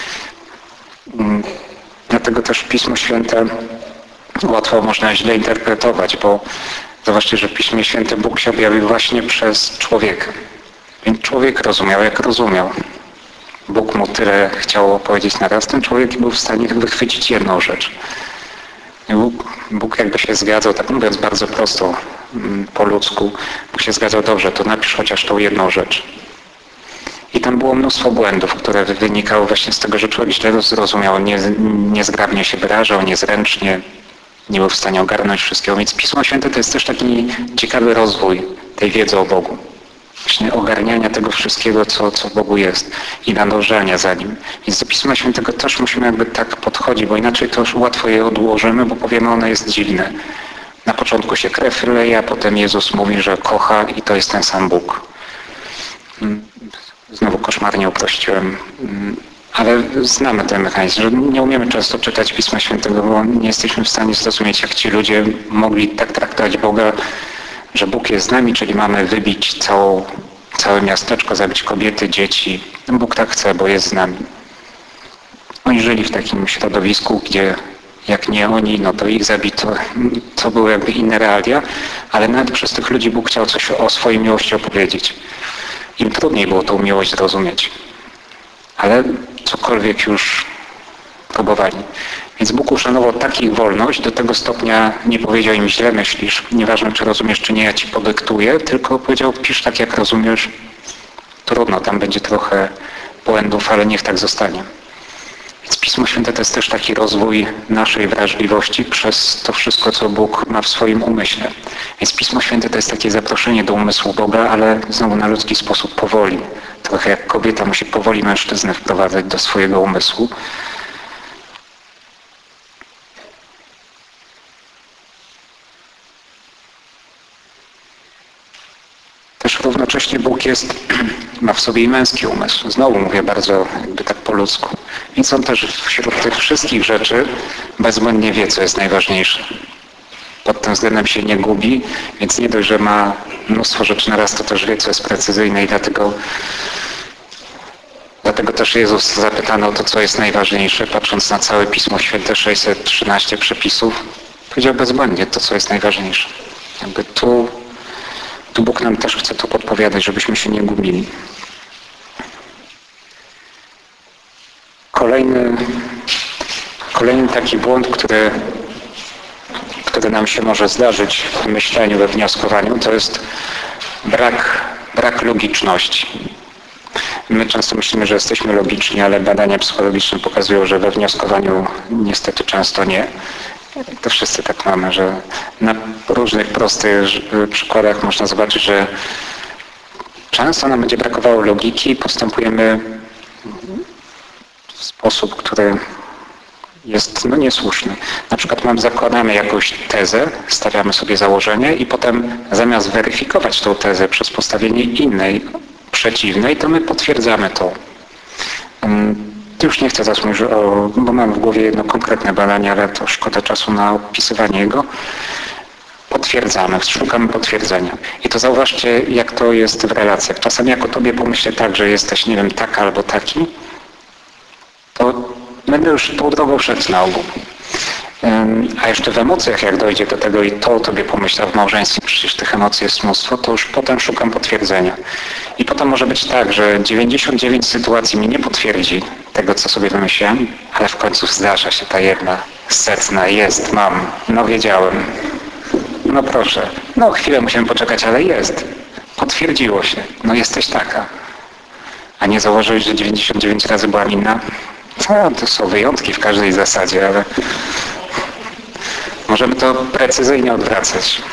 S1: Dlatego też Pismo Święte łatwo można źle interpretować, bo zobaczcie, że w Piśmie Świętym Bóg się objawił właśnie przez człowieka. Więc człowiek rozumiał, jak rozumiał. Bóg mu tyle chciał opowiedzieć naraz, ten człowiek był w stanie wychwycić jedną rzecz. Bóg, Bóg jakby się zgadzał, tak mówiąc bardzo prosto, po ludzku, Bóg się zgadzał, dobrze, to napisz chociaż tą jedną rzecz. I tam było mnóstwo błędów, które wynikały właśnie z tego, że człowiek źle zrozumiał, nie, niezgrabnie się wyrażał, niezręcznie, nie był w stanie ogarnąć wszystkiego. Więc Pismo Święte to jest też taki ciekawy rozwój tej wiedzy o Bogu. Właśnie ogarniania tego wszystkiego, co, co w Bogu jest i nadążania za Nim. Więc do Pisma Świętego też musimy jakby tak podchodzić, bo inaczej to już łatwo je odłożymy, bo powiemy, ono jest dziwne. Na początku się krew leje, a potem Jezus mówi, że kocha i to jest ten sam Bóg. Znowu koszmarnie uprościłem, ale znamy ten mechanizm, że nie umiemy często czytać Pisma Świętego, bo nie jesteśmy w stanie zrozumieć, jak ci ludzie mogli tak traktować Boga, że Bóg jest z nami, czyli mamy wybić całą, całe miasteczko, zabić kobiety, dzieci. Bóg tak chce, bo jest z nami. Oni żyli w takim środowisku, gdzie jak nie oni, no to ich zabito. To były jakby inne realia, ale nawet przez tych ludzi Bóg chciał coś o swojej miłości opowiedzieć. Im trudniej było tą miłość zrozumieć. Ale cokolwiek już próbowali. Więc Bóg uszanował takich wolność, do tego stopnia nie powiedział im źle myślisz, nieważne czy rozumiesz czy nie, ja ci podyktuję, tylko powiedział pisz tak jak rozumiesz, trudno, tam będzie trochę błędów, ale niech tak zostanie. Więc Pismo Święte to jest też taki rozwój naszej wrażliwości przez to wszystko, co Bóg ma w swoim umyśle. Więc Pismo Święte to jest takie zaproszenie do umysłu Boga, ale znowu na ludzki sposób powoli. Trochę jak kobieta musi powoli mężczyznę wprowadzać do swojego umysłu. Też równocześnie Bóg jest, ma w sobie i męski umysł. Znowu mówię bardzo jakby tak po ludzku. Więc on też wśród tych wszystkich rzeczy bezbłędnie wie, co jest najważniejsze. Pod tym względem się nie gubi, więc nie dość, że ma mnóstwo rzeczy naraz, to też wie, co jest precyzyjne i dlatego, dlatego też Jezus zapytano o to, co jest najważniejsze, patrząc na całe Pismo Święte, sześćset trzynaście przepisów, powiedział bezbłędnie to, co jest najważniejsze. Jakby tu Tu Bóg nam też chce to podpowiadać, żebyśmy się nie gubili. Kolejny, kolejny taki błąd, który, który nam się może zdarzyć w myśleniu, we wnioskowaniu, to jest brak brak logiczności. My często myślimy, że jesteśmy logiczni, ale badania psychologiczne pokazują, że we wnioskowaniu niestety często nie. To wszyscy tak mamy, że na różnych prostych przykładach można zobaczyć, że często nam będzie brakowało logiki i postępujemy w sposób, który jest no, niesłuszny. Na przykład mam, zakładamy jakąś tezę, stawiamy sobie założenie i potem zamiast weryfikować tą tezę przez postawienie innej, przeciwnej, to my potwierdzamy to. Tu już nie chcę teraz mówić, o, bo mam w głowie jedno konkretne badanie, ale to szkoda czasu na opisywanie jego. Potwierdzamy, szukamy potwierdzenia. I to zauważcie, jak to jest w relacjach. Czasami jak o tobie pomyślę tak, że jesteś, nie wiem, taka albo taki, to będę już tą drogą szedł na ogół. A jeszcze w emocjach, jak dojdzie do tego i to o tobie pomyślę w małżeństwie, przecież tych emocji jest mnóstwo, to już potem szukam potwierdzenia. I potem może być tak, że dziewięćdziesiąt dziewięć sytuacji mi nie potwierdzi tego, co sobie wymyśliłem, ale w końcu zdarza się ta jedna setna, jest, mam, no wiedziałem. No proszę, no chwilę musiałem poczekać, ale jest. Potwierdziło się, no jesteś taka. A nie założyłeś, że dziewięćdziesiąt dziewięć razy byłam inna? No, to są wyjątki w każdej zasadzie, ale możemy to precyzyjnie odwracać.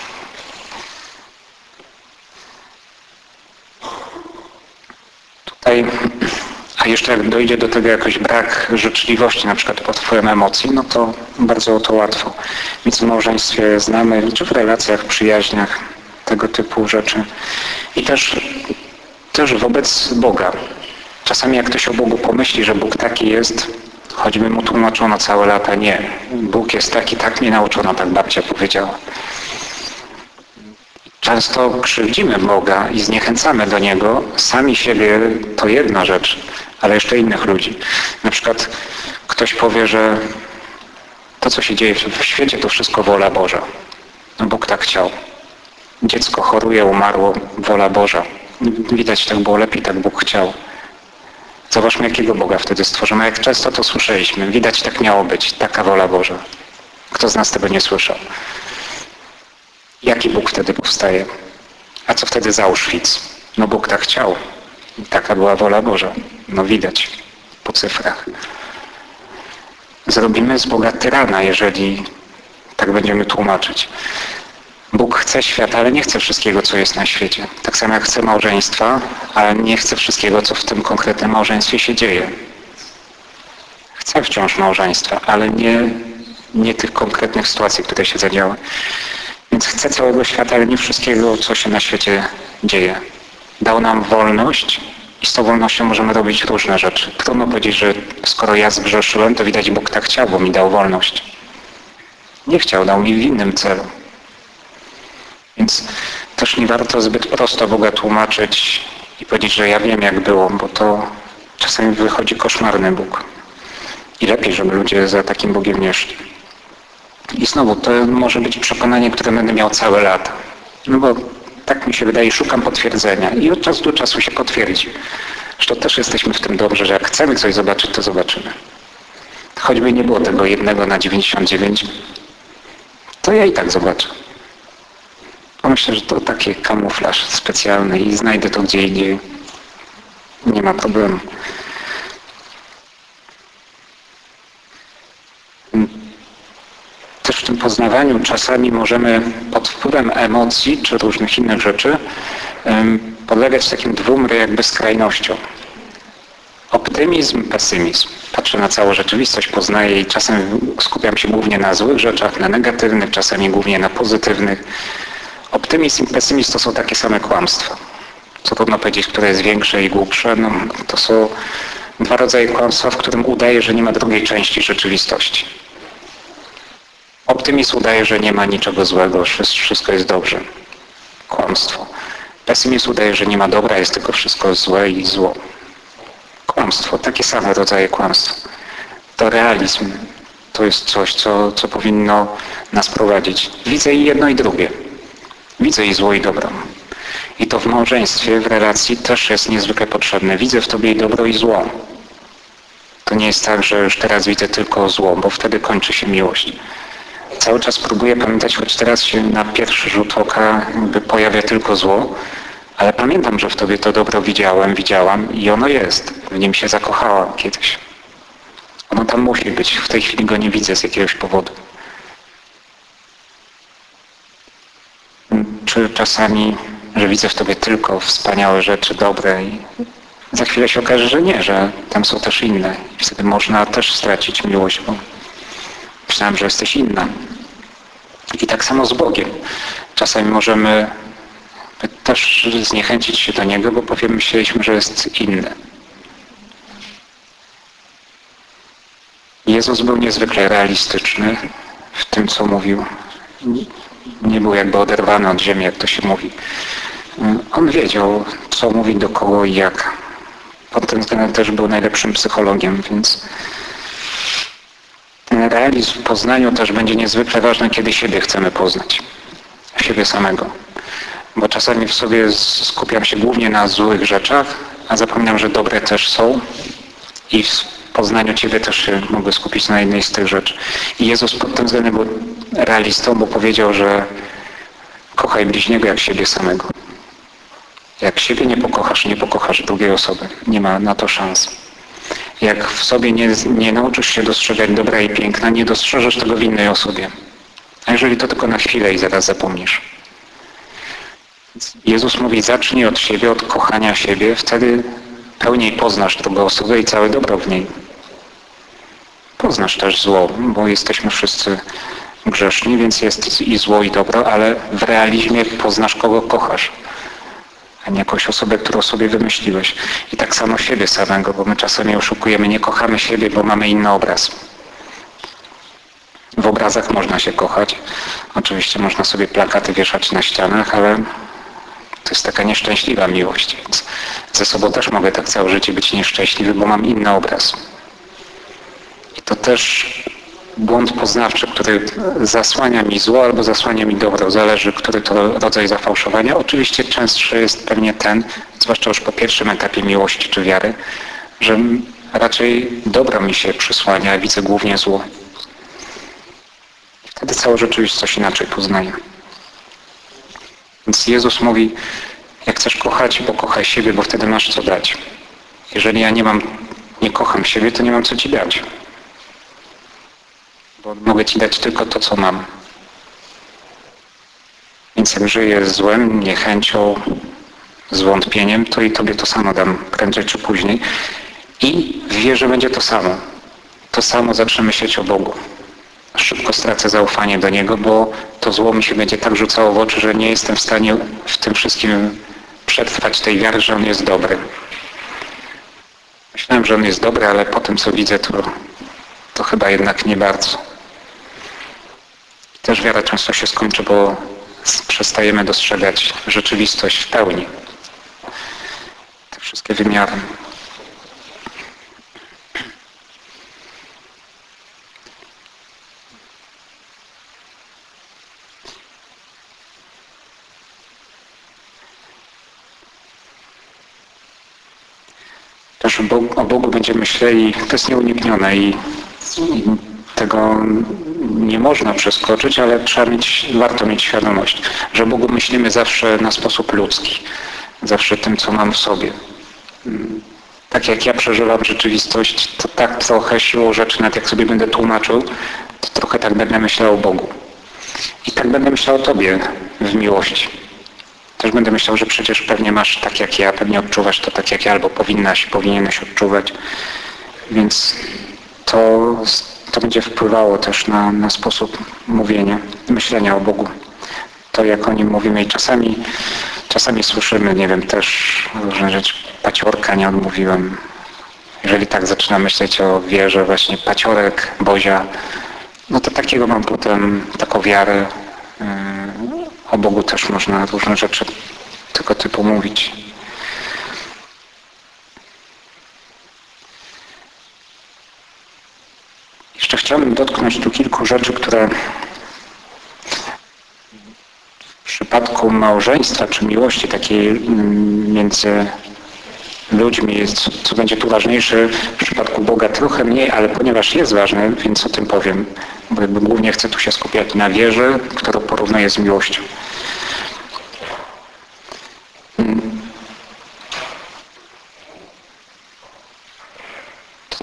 S1: Tutaj, a jeszcze jak dojdzie do tego jakoś brak życzliwości, na przykład pod wpływem emocji, no to bardzo to łatwo. Więc w małżeństwie znamy, czy w relacjach, przyjaźniach, tego typu rzeczy. I też, też wobec Boga. Czasami jak ktoś o Bogu pomyśli, że Bóg taki jest, choćby mu tłumaczono całe lata, nie. Bóg jest taki, tak mnie nauczono, tak babcia powiedziała. Często krzywdzimy Boga i zniechęcamy do Niego. Sami siebie to jedna rzecz, ale jeszcze innych ludzi. Na przykład ktoś powie, że to, co się dzieje w świecie, to wszystko wola Boża. No Bóg tak chciał. Dziecko choruje, umarło, wola Boża. Widać, tak było lepiej, tak Bóg chciał. Zobaczmy, jakiego Boga wtedy stworzymy. Jak często to słyszeliśmy. Widać, tak miało być. Taka wola Boża. Kto z nas tego nie słyszał? Jaki Bóg wtedy powstaje? A co wtedy za Auschwitz? No Bóg tak chciał. Taka była wola Boża. No widać po cyfrach. Zrobimy z Boga tyrana, jeżeli tak będziemy tłumaczyć. Bóg chce świata, ale nie chce wszystkiego, co jest na świecie. Tak samo jak chce małżeństwa, ale nie chce wszystkiego, co w tym konkretnym małżeństwie się dzieje. Chce wciąż małżeństwa, ale nie, nie tych konkretnych sytuacji, które się zadziały. Więc chce całego świata, ale nie wszystkiego, co się na świecie dzieje. Dał nam wolność i z tą wolnością możemy robić różne rzeczy. Trudno powiedzieć, że skoro ja zgrzeszyłem, to widać Bóg tak chciał, bo mi dał wolność. Nie chciał, dał mi w innym celu. Więc też nie warto zbyt prosto Boga tłumaczyć i powiedzieć, że ja wiem jak było, bo to czasami wychodzi koszmarny Bóg. I lepiej, żeby ludzie za takim Bogiem nie szli. I znowu, to może być przekonanie, które będę miał całe lata. No bo tak mi się wydaje, szukam potwierdzenia i od czasu do czasu się potwierdzi. Zresztą też jesteśmy w tym dobrze, że jak chcemy coś zobaczyć, to zobaczymy. Choćby nie było tego jednego na dziewięćdziesiąt dziewięć, to ja i tak zobaczę. Myślę, że to taki kamuflaż specjalny i znajdę to gdzie indziej. Nie ma problemu. Też w tym poznawaniu czasami możemy pod wpływem emocji czy różnych innych rzeczy podlegać takim dwóm jakby skrajnościom. Optymizm, pesymizm. Patrzę na całą rzeczywistość, poznaję i czasem skupiam się głównie na złych rzeczach, na negatywnych, czasami głównie na pozytywnych. Optymizm i pesymizm to są takie same kłamstwa. Co trudno powiedzieć, które jest większe i głupsze. No, to są dwa rodzaje kłamstwa, w którym udaje, że nie ma drugiej części rzeczywistości. Optymizm udaje, że nie ma niczego złego, wszystko jest dobrze. Kłamstwo. Pesymizm udaje, że nie ma dobra, jest tylko wszystko złe i zło. Kłamstwo. Takie same rodzaje kłamstwa. To realizm. To jest coś, co, co powinno nas prowadzić. Widzę i jedno i drugie. Widzę i zło i dobro. I to w małżeństwie, w relacji też jest niezwykle potrzebne. Widzę w tobie i dobro i zło. To nie jest tak, że już teraz widzę tylko zło, bo wtedy kończy się miłość. Cały czas próbuję pamiętać, choć teraz się na pierwszy rzut oka jakby pojawia tylko zło, ale pamiętam, że w Tobie to dobro widziałem, widziałam i ono jest. W nim się zakochałam kiedyś. Ono tam musi być. W tej chwili go nie widzę z jakiegoś powodu. Czy czasami, że widzę w Tobie tylko wspaniałe rzeczy, dobre i za chwilę się okaże, że nie, że tam są też inne. I wtedy można też stracić miłość, bo myślałem, że jesteś inna. I tak samo z Bogiem. Czasami możemy też zniechęcić się do Niego, bo powiemy, myśleliśmy, że jest inny. Jezus był niezwykle realistyczny w tym, co mówił. Nie był jakby oderwany od ziemi, jak to się mówi. On wiedział, co mówi do kogo i jak. Pod tym względem też był najlepszym psychologiem, więc ten realizm w poznaniu też będzie niezwykle ważny, kiedy siebie chcemy poznać. Siebie samego. Bo czasami w sobie skupiam się głównie na złych rzeczach, a zapominam, że dobre też są i w poznaniu Ciebie też się mogę skupić na jednej z tych rzeczy. I Jezus pod tym względem był realistą, bo powiedział, że kochaj bliźniego jak siebie samego. Jak siebie nie pokochasz, nie pokochasz drugiej osoby. Nie ma na to szans. Jak w sobie nie, nie nauczysz się dostrzegać dobra i piękna, nie dostrzeżesz tego w innej osobie. A jeżeli to tylko na chwilę i zaraz zapomnisz. Jezus mówi, zacznij od siebie, od kochania siebie, wtedy pełniej poznasz drugą osobę i całe dobro w niej. Poznasz też zło, bo jesteśmy wszyscy grzeszni, więc jest i zło, i dobro, ale w realizmie poznasz, kogo kochasz, a nie jakąś osobę, którą sobie wymyśliłeś. I tak samo siebie samego, bo my czasami oszukujemy, nie kochamy siebie, bo mamy inny obraz. W obrazach można się kochać. Oczywiście można sobie plakaty wieszać na ścianach, ale to jest taka nieszczęśliwa miłość. Więc ze sobą też mogę tak całe życie być nieszczęśliwy, bo mam inny obraz. I to też błąd poznawczy, który zasłania mi zło albo zasłania mi dobro. Zależy, który to rodzaj zafałszowania. Oczywiście częstszy jest pewnie ten, zwłaszcza już po pierwszym etapie miłości czy wiary, że raczej dobro mi się przysłania, a widzę głównie zło. Wtedy całą rzeczywistość inaczej poznaję. Więc Jezus mówi, jak chcesz kochać, pokochaj siebie, bo wtedy masz co dać. Jeżeli ja nie mam, nie kocham siebie, to nie mam co Ci dać. Bo mogę Ci dać tylko to, co mam. Więc jak żyję złem, niechęcią, zwątpieniem, to i Tobie to samo dam prędzej czy później. I w wierze będzie to samo. To samo zacznę myśleć o Bogu. Szybko stracę zaufanie do Niego, bo to zło mi się będzie tak rzucało w oczy, że nie jestem w stanie w tym wszystkim przetrwać tej wiary, że On jest dobry. Myślałem, że On jest dobry, ale po tym, co widzę, to, to chyba jednak nie bardzo. Też wiara często się skończy, bo przestajemy dostrzegać rzeczywistość w pełni. Te wszystkie wymiary. Też o Bogu będziemy myśleli, to jest nieuniknione i, i tego nie można przeskoczyć, ale trzeba mieć, warto mieć świadomość, że o Bogu myślimy zawsze na sposób ludzki, zawsze tym, co mam w sobie. Tak jak ja przeżywam rzeczywistość, to tak trochę siłą rzeczy, nawet jak sobie będę tłumaczył, to trochę tak będę myślał o Bogu. I tak będę myślał o Tobie w miłości. Też będę myślał, że przecież pewnie masz tak jak ja, pewnie odczuwasz to tak jak ja, albo powinnaś, powinieneś odczuwać. Więc to, to będzie wpływało też na, na sposób mówienia, myślenia o Bogu. To jak o Nim mówimy i czasami, czasami słyszymy, nie wiem, też różne rzeczy, paciorka nie odmówiłem. Jeżeli tak zaczynam myśleć o wierze, właśnie paciorek, Bozia, no to takiego mam potem, taką wiarę. O Bogu też można różne rzeczy tego typu mówić. Jeszcze chciałbym dotknąć tu kilku rzeczy, które w przypadku małżeństwa czy miłości takiej między ludźmi, jest, co będzie tu ważniejsze, w przypadku Boga trochę mniej, ale ponieważ jest ważne, więc o tym powiem. Bo jakby głównie chcę tu się skupiać na wierze, którą porównuję z miłością.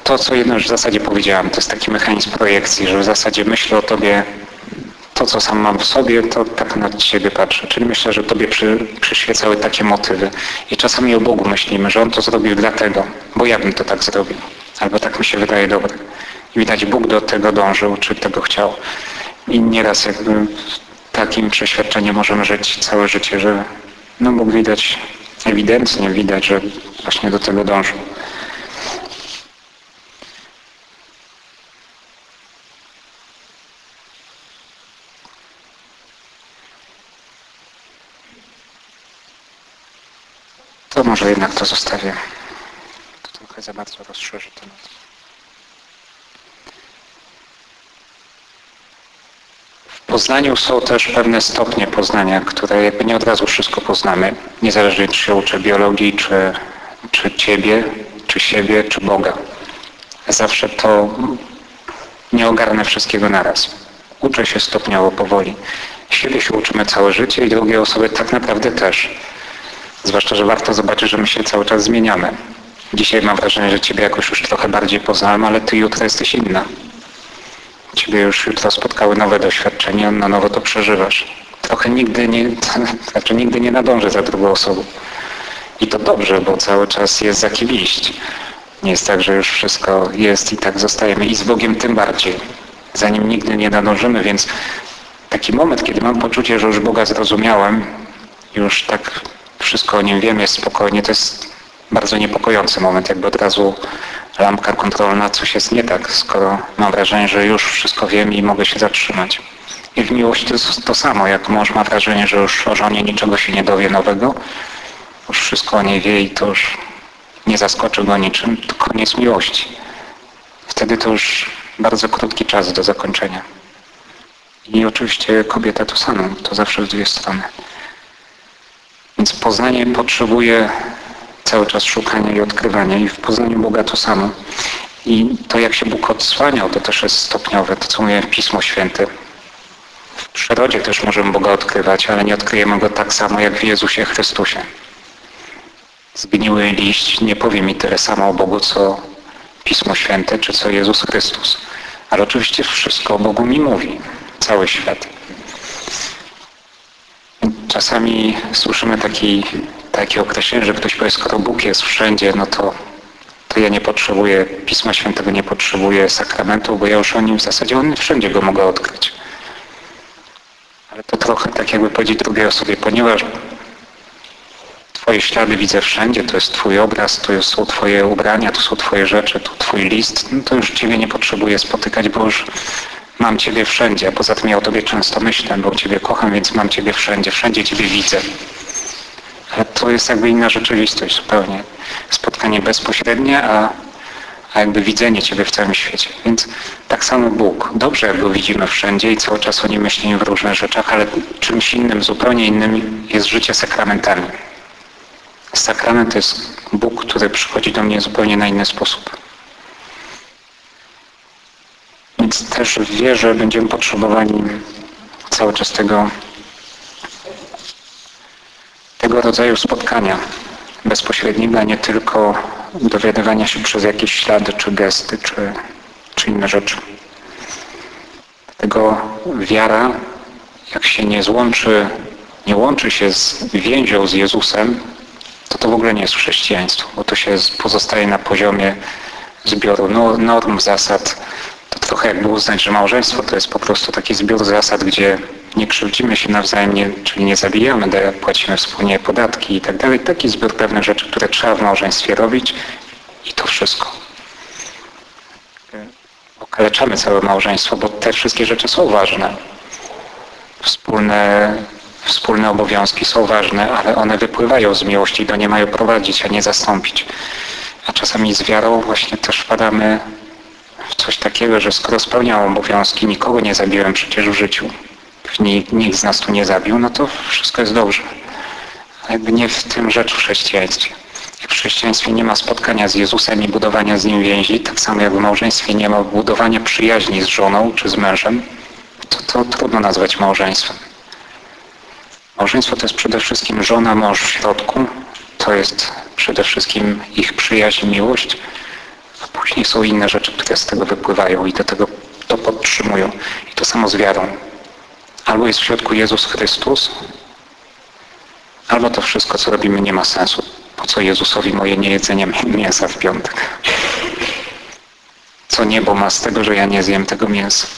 S1: to, co jedno już w zasadzie powiedziałem, to jest taki mechanizm projekcji, że w zasadzie myślę o Tobie, to, co sam mam w sobie, to tak na Ciebie patrzę. Czyli myślę, że Tobie przy, przyświecały takie motywy. I czasami o Bogu myślimy, że On to zrobił dlatego, bo ja bym to tak zrobił. Albo tak mi się wydaje dobre. I widać, Bóg do tego dążył, czy tego chciał. I nieraz jakby takim przeświadczeniem możemy żyć całe życie, że no Bóg widać, ewidentnie widać, że właśnie do tego dążył. To może jednak to zostawię. To trochę za bardzo rozszerzy temat. W poznaniu są też pewne stopnie poznania, które jakby nie od razu wszystko poznamy. Niezależnie czy się uczę biologii, czy, czy Ciebie, czy siebie, czy Boga. Zawsze to nie ogarnę wszystkiego naraz. Uczę się stopniowo, powoli. Siebie się uczymy całe życie i drugie osoby tak naprawdę też. Zwłaszcza, że warto zobaczyć, że my się cały czas zmieniamy. Dzisiaj mam wrażenie, że Ciebie jakoś już trochę bardziej poznałem, ale Ty jutro jesteś inna. Ciebie już jutro spotkały nowe doświadczenia, na nowo to przeżywasz. Trochę nigdy nie, to znaczy nigdy nie nadążę za drugą osobą. I to dobrze, bo cały czas jest za kim iść. Nie jest tak, że już wszystko jest i tak zostajemy. I z Bogiem tym bardziej. Za Nim nigdy nie nadążymy, więc taki moment, kiedy mam poczucie, że już Boga zrozumiałem, już tak wszystko o Nim wiem, jest spokojnie, to jest bardzo niepokojący moment, jakby od razu lampka kontrolna, coś jest nie tak, skoro mam wrażenie, że już wszystko wiem i mogę się zatrzymać. I w miłości to jest to samo, jak mąż ma wrażenie, że już o żonie niczego się nie dowie nowego, już wszystko o niej wie i to już nie zaskoczy go niczym, to koniec miłości. Wtedy to już bardzo krótki czas do zakończenia. I oczywiście kobieta to samo, to zawsze w dwie strony. Więc poznanie potrzebuje cały czas szukania i odkrywania i w poznaniu Boga to samo. I to, jak się Bóg odsłaniał, to też jest stopniowe, to co mówię w Pismo Święte. W przyrodzie też możemy Boga odkrywać, ale nie odkryjemy Go tak samo jak w Jezusie Chrystusie. Zgniły liść nie powie mi tyle samo o Bogu, co Pismo Święte, czy co Jezus Chrystus. Ale oczywiście wszystko o Bogu mi mówi, cały świat. Czasami słyszymy taki, takie określenie, że ktoś powie, skoro Bóg jest wszędzie, no to, to ja nie potrzebuję Pisma Świętego, nie potrzebuję sakramentu, bo ja już o Nim w zasadzie on wszędzie Go mogę odkryć. Ale to trochę tak jakby powiedzieć drugiej osobie, ponieważ Twoje ślady widzę wszędzie, to jest Twój obraz, to są Twoje ubrania, to są Twoje rzeczy, to Twój list, no to już Ciebie nie potrzebuję spotykać, bo już mam Ciebie wszędzie, a poza tym ja o Tobie często myślę, bo Ciebie kocham, więc mam Ciebie wszędzie, wszędzie Ciebie widzę. Ale to jest jakby inna rzeczywistość zupełnie. Spotkanie bezpośrednie, a, a jakby widzenie Ciebie w całym świecie. Więc tak samo Bóg. Dobrze, jak Go widzimy wszędzie i cały czas o Nim myślimy w różnych rzeczach, ale czymś innym, zupełnie innym jest życie sakramentami. Sakrament to jest Bóg, który przychodzi do mnie zupełnie na inny sposób. Więc też w wierze będziemy potrzebowali cały czas tego, tego rodzaju spotkania bezpośredniego, a nie tylko dowiadywania się przez jakieś ślady, czy gesty, czy, czy inne rzeczy. Dlatego wiara, jak się nie złączy, nie łączy się z więzią z Jezusem, to to w ogóle nie jest chrześcijaństwo, bo to się pozostaje na poziomie zbioru norm, zasad. To trochę jakby uznać, że małżeństwo to jest po prostu taki zbiór zasad, gdzie nie krzywdzimy się nawzajem, nie, czyli nie zabijamy, płacimy wspólnie podatki i tak dalej. Taki zbiór pewnych rzeczy, które trzeba w małżeństwie robić i to wszystko. Okaleczamy całe małżeństwo, bo te wszystkie rzeczy są ważne. Wspólne, wspólne obowiązki są ważne, ale one wypływają z miłości i do niej mają prowadzić, a nie zastąpić. A czasami z wiarą właśnie też wpadamy w coś takiego, że skoro spełniam obowiązki, nikogo nie zabiłem przecież w życiu, nikt, nikt z nas tu nie zabił, no to wszystko jest dobrze. Ale jakby nie w tym rzecz w chrześcijaństwie. Jak w chrześcijaństwie nie ma spotkania z Jezusem i budowania z Nim więzi, tak samo jak w małżeństwie nie ma budowania przyjaźni z żoną czy z mężem, to, to trudno nazwać małżeństwem. Małżeństwo to jest przede wszystkim żona, mąż w środku, to jest przede wszystkim ich przyjaźń, miłość, a Później są inne rzeczy, które z tego wypływają i do tego to podtrzymują. I to samo z wiarą. Albo jest w środku Jezus Chrystus, albo to wszystko, co robimy, nie ma sensu. Po co Jezusowi moje niejedzenie mięsa w piątek? Co niebo ma z tego, że ja nie zjem tego mięsa?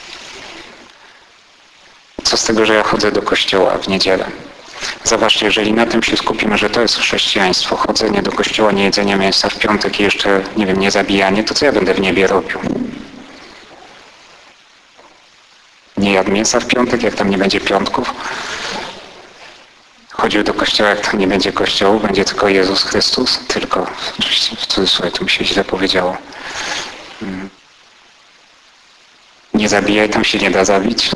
S1: Co z tego, że ja chodzę do kościoła w niedzielę? Zobaczcie, jeżeli na tym się skupimy, że to jest chrześcijaństwo, chodzenie do kościoła, nie jedzenie mięsa w piątek i jeszcze, nie wiem, nie zabijanie, to co ja będę w niebie robił? Nie jadł mięsa w piątek, jak tam nie będzie piątków? Chodził do kościoła, jak tam nie będzie kościołu, będzie tylko Jezus Chrystus? Tylko, oczywiście w cudzysłowie, to mi się źle powiedziało. Nie zabijaj, tam się nie da zabić.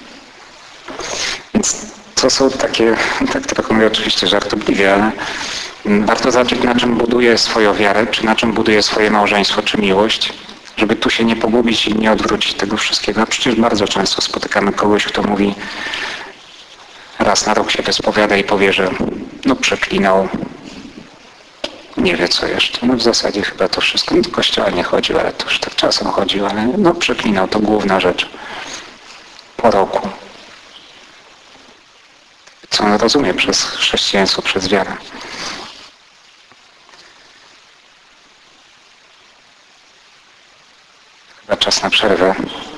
S1: Więc to są takie, tak trochę mówię oczywiście żartobliwie, ale warto zacząć, na czym buduje swoją wiarę, czy na czym buduje swoje małżeństwo, czy miłość, żeby tu się nie pogubić i nie odwrócić tego wszystkiego. A przecież bardzo często spotykamy kogoś, kto mówi, raz na rok się wyspowiada i powie, że no przeklinał, nie wie co jeszcze. No w zasadzie chyba to wszystko, no do kościoła nie chodził, ale to już tak czasem chodził, ale no przeklinał, to główna rzecz. Po roku. Co on rozumie przez chrześcijaństwo, przez wiarę. Chyba czas na przerwę.